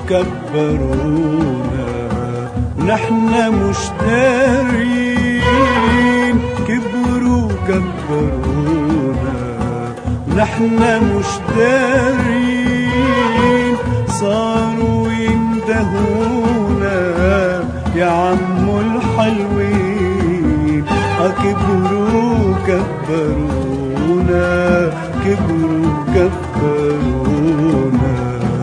كبرونا ونحن مش دارين. كبروا كبرونا ونحن مش دارين. صاروا يندهونا يا عمو الحلوين. كبروا كبرونا كبروا كبرونا.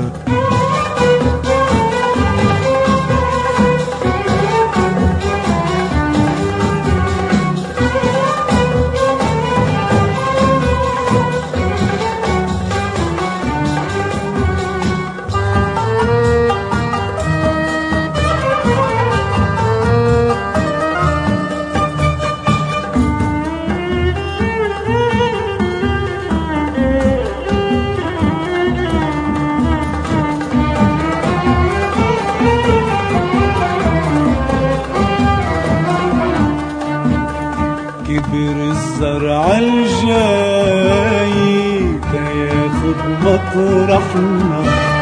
كبر الزرع الجاي تاخد مطرحنا،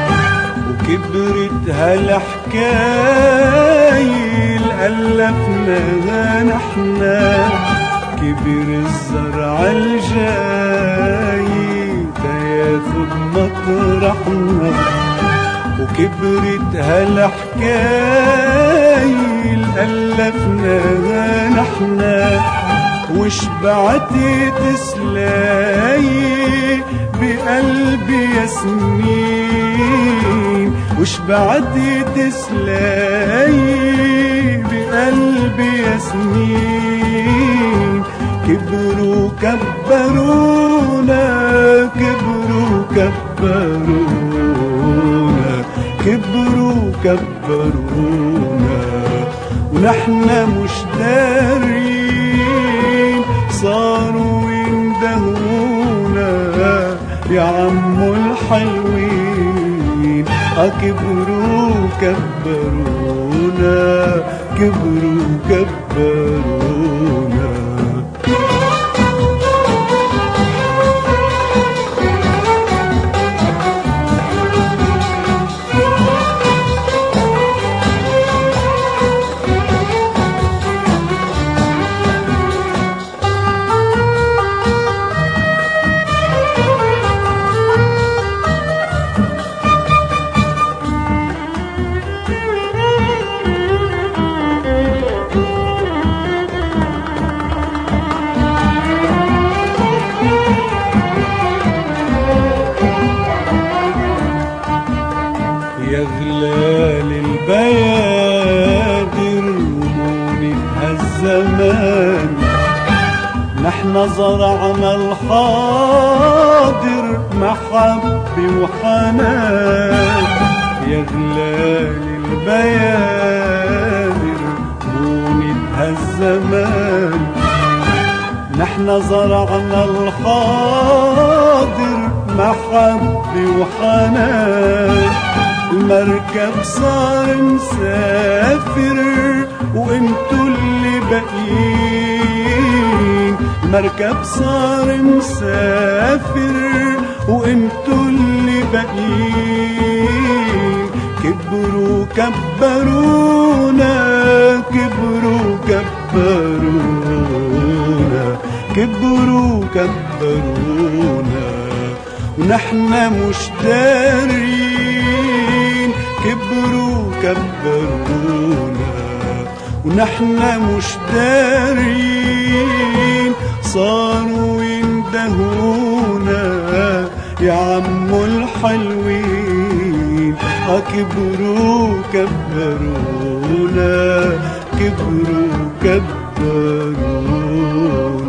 وكبرت هالحكاية الألفناها نحنا. كبر الزرع الجاي تاخد مطرحنا، وكبرت هالحكاية الألفناها نحنا. وشبعتي تسلاي بقلبي ياسمين. وشبعتي تسلاي بقلبي ياسمين. كبروا كبرونا كبروا كبرونا كبروا كبرونا ونحن مش دارين. صاروا يندهونا يا عمو الحلوين. كبروا كبرونا كبروا كبرونا. يا غلال البيادر ومونة هالزمان، نحن زرعنا الحاضر محبة وحنان. يا غلال البيادر ومونة هالزمان، نحن زرعنا الحاضر محبة وحنان. المركب صار مسافر وانتو اللي باقيين. المركب صار مسافر وانتو اللي باقيين. كبروا كبرونا كبروا كبرونا كبروا كبرونا ونحن مش دارين. كبروا كبرونا ونحن مش دارين. صاروا يندهونا يا عمو الحلوين. كبروا كبرونا كبروا كبرونا.